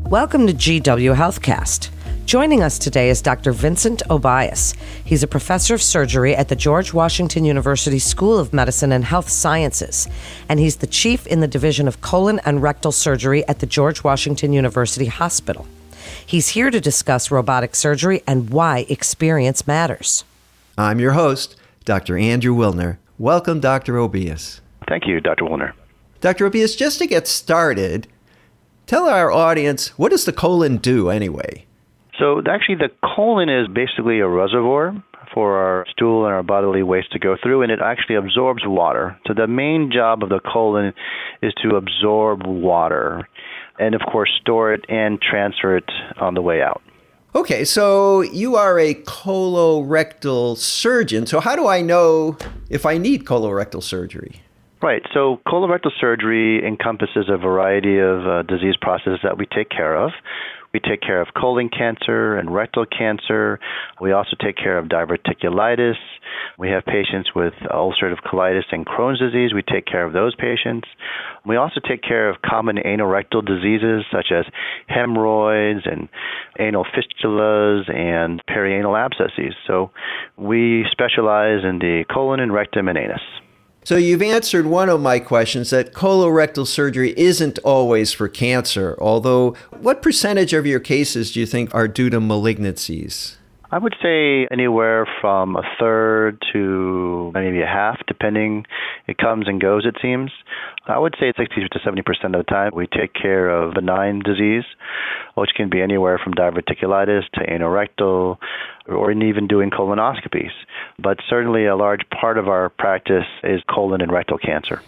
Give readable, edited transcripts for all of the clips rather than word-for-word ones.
Welcome to GW Healthcast. Joining us today is Dr. Vincent Obias. He's a professor of surgery at the George Washington University School of Medicine and Health Sciences, and he's the chief in the Division of Colon and Rectal Surgery at the George Washington University Hospital. He's here to discuss robotic surgery and why experience matters. I'm your host, Dr. Andrew Wilner. Welcome, Dr. Obias. Thank you, Dr. Wilner. Dr. Obias, just to get started, tell our audience, what does the colon do anyway? So actually the colon is basically a reservoir for our stool and our bodily waste to go through, and it actually absorbs water. So the main job of the colon is to absorb water and, of course, store it and transfer it on the way out. Okay, so you are a colorectal surgeon. So how do I know if I need colorectal surgery? Right. So colorectal surgery encompasses a variety of disease processes that we take care of. We take care of colon cancer and rectal cancer. We also take care of diverticulitis. We have patients with ulcerative colitis and Crohn's disease. We take care of those patients. We also take care of common anorectal diseases such as hemorrhoids and anal fistulas and perianal abscesses. So we specialize in the colon and rectum and anus. So you've answered one of my questions, that colorectal surgery isn't always for cancer, although what percentage of your cases do you think are due to malignancies? I would say anywhere from a third to maybe a half, depending. It comes and goes, it seems. I would say 60 to 70% of the time we take care of benign disease, which can be anywhere from diverticulitis to anorectal, or even doing colonoscopies. But certainly a large part of our practice is colon and rectal cancer.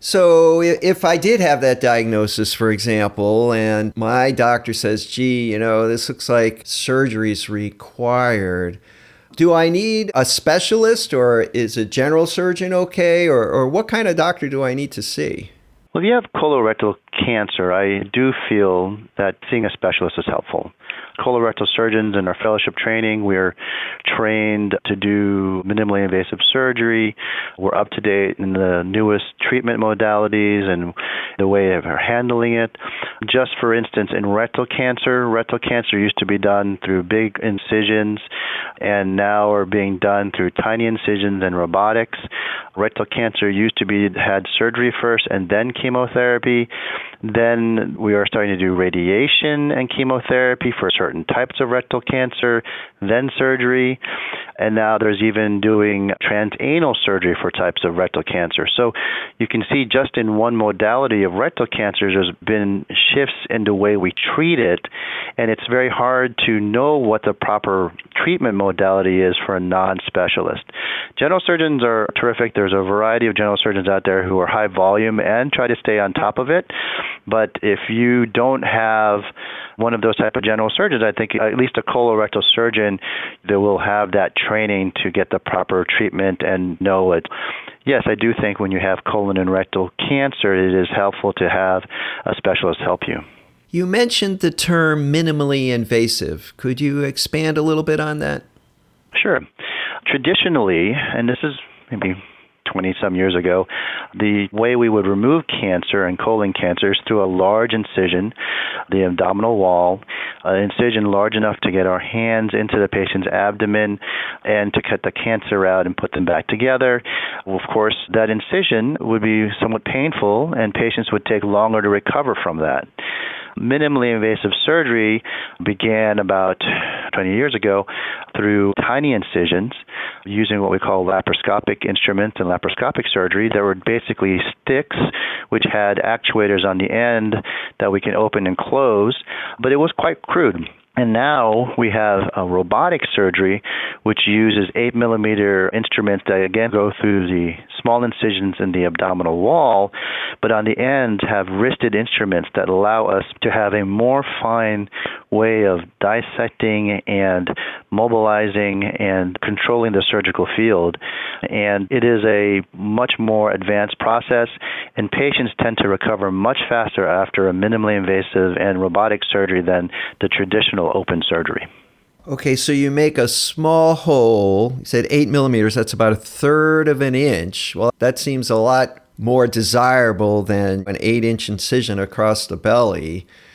So if I did have that diagnosis, for example, and my doctor says, gee, this looks like surgery's required, do I need a specialist, or is a general surgeon okay? Or what kind of doctor do I need to see? Well, if you have colorectal cancer, I do feel that seeing a specialist is helpful. Colorectal surgeons in our fellowship training, we're trained to do minimally invasive surgery. We're up to date in the newest treatment modalities and the way of handling it. Just for instance, in rectal cancer used to be done through big incisions and now are being done through tiny incisions and robotics. Rectal cancer used to be had surgery first and then chemotherapy. Then we are starting to do radiation and chemotherapy for certain types of rectal cancer, then surgery, and now there's even doing transanal surgery for types of rectal cancer. So you can see just in one modality of rectal cancer, there's been shifts in the way we treat it, and it's very hard to know what the proper treatment modality is for a non-specialist. General surgeons are terrific. There's a variety of general surgeons out there who are high volume and try to stay on top of it. But if you don't have one of those type of general surgeons, I think at least a colorectal surgeon that will have that training to get the proper treatment and know it. Yes, I do think when you have colon and rectal cancer, it is helpful to have a specialist help you. You mentioned the term minimally invasive. Could you expand a little bit on that? Sure. Traditionally, and this is maybe 20-some years ago, the way we would remove cancer and colon cancer is through a large incision, the abdominal wall, an incision large enough to get our hands into the patient's abdomen and to cut the cancer out and put them back together. Well, of course, that incision would be somewhat painful and patients would take longer to recover from that. Minimally invasive surgery began about 20 years ago through tiny incisions using what we call laparoscopic instruments and laparoscopic surgery. There were basically sticks which had actuators on the end that we can open and close, but it was quite crude. And now we have a robotic surgery which uses 8mm instruments that again go through the small incisions in the abdominal wall, but on the end have wristed instruments that allow us to have a more fine way of dissecting and mobilizing and controlling the surgical field. And it is a much more advanced process, and patients tend to recover much faster after a minimally invasive and robotic surgery than the traditional open surgery. Okay, so you make a small hole. You said 8mm, that's about 1/3 of an inch. Well, that seems a lot more desirable than an 8-inch incision across the belly.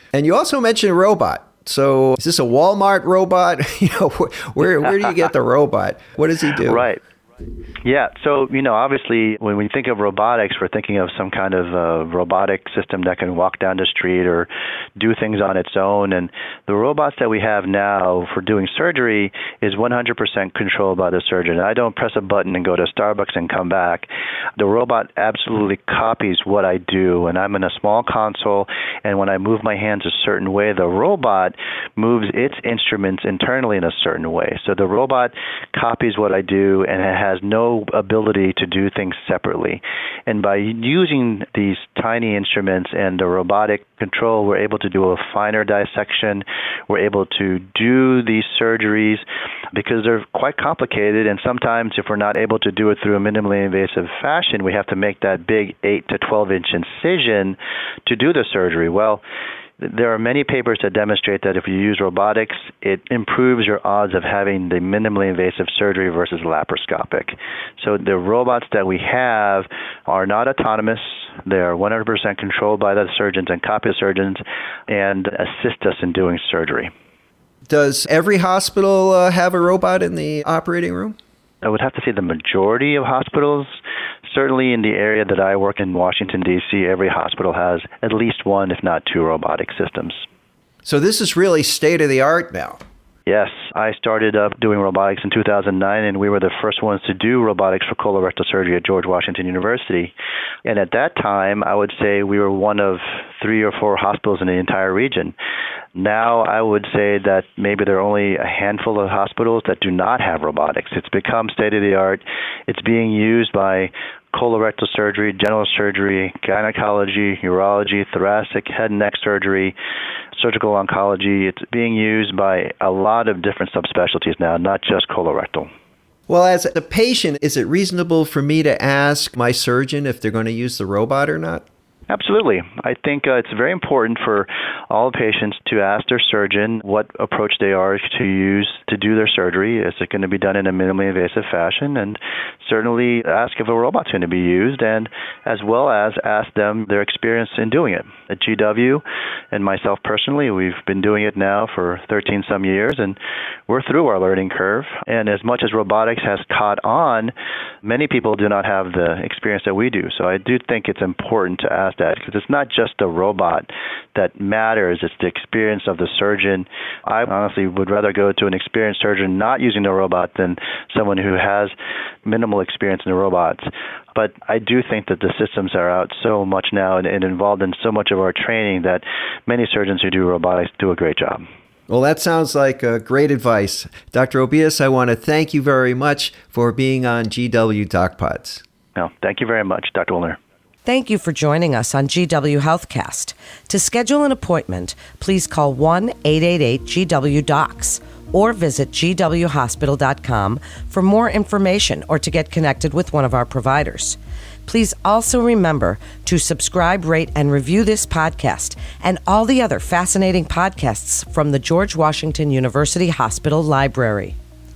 And you also mentioned a robot. So is this a Walmart robot? Where do you get the robot? What does he do? Right. Yeah, so, obviously, when we think of robotics, we're thinking of some kind of robotic system that can walk down the street or do things on its own. And the robots that we have now for doing surgery is 100% controlled by the surgeon. I don't press a button and go to Starbucks and come back. The robot absolutely copies what I do, and I'm in a small console, and when I move my hands a certain way, the robot moves its instruments internally in a certain way. So the robot copies what I do, and it has no ability to do things separately. And by using these tiny instruments and the robotic control, we're able to do a finer dissection. We're able to do these surgeries because they're quite complicated, and sometimes if we're not able to do it through a minimally invasive fashion, we have to make that big 8 to 12-inch incision to do the surgery. Well, there are many papers that demonstrate that if you use robotics, it improves your odds of having the minimally invasive surgery versus laparoscopic. So the robots that we have are not autonomous. They are 100% controlled by the surgeons and copy surgeons and assist us in doing surgery. Does every hospital have a robot in the operating room? I would have to say the majority of hospitals. Certainly in the area that I work in, Washington, D.C., every hospital has at least one, if not two, robotic systems. So this is really state-of-the-art now. Yes, I started up doing robotics in 2009, and we were the first ones to do robotics for colorectal surgery at George Washington University. And at that time, I would say we were one of 3 or 4 hospitals in the entire region. Now, I would say that maybe there are only a handful of hospitals that do not have robotics. It's become state-of-the-art. It's being used by colorectal surgery, general surgery, gynecology, urology, thoracic, head and neck surgery, surgical oncology. It's being used by a lot of different subspecialties now, not just colorectal. Well, as a patient, is it reasonable for me to ask my surgeon if they're going to use the robot or not? Absolutely. I think it's very important for all patients to ask their surgeon what approach they are to use to do their surgery. Is it going to be done in a minimally invasive fashion? And certainly ask if a robot's going to be used, and as well as ask them their experience in doing it. At GW and myself personally, we've been doing it now for 13-some years, and we're through our learning curve. And as much as robotics has caught on, many people do not have the experience that we do. So I do think it's important to ask that, because it's not just the robot that matters, it's the experience of the surgeon. I honestly would rather go to an experienced surgeon not using the robot than someone who has minimal experience in the robots. But I do think that the systems are out so much now and involved in so much of our training that many surgeons who do robotics do a great job. Well, that sounds like great advice. Dr. Obius, I want to thank you very much for being on GW DocPods. No, thank you very much, Dr. Woolner. Thank you for joining us on GW HealthCast. To schedule an appointment, please call 1-888-GW-DOCS or visit gwhospital.com for more information or to get connected with one of our providers. Please also remember to subscribe, rate, and review this podcast and all the other fascinating podcasts from the George Washington University Hospital Library.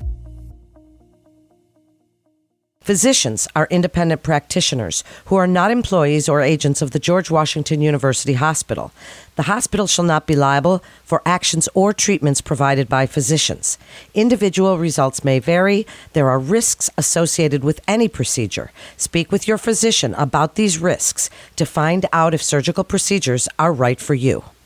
Physicians are independent practitioners who are not employees or agents of the George Washington University Hospital. The hospital shall not be liable for actions or treatments provided by physicians. Individual results may vary. There are risks associated with any procedure. Speak with your physician about these risks to find out if surgical procedures are right for you.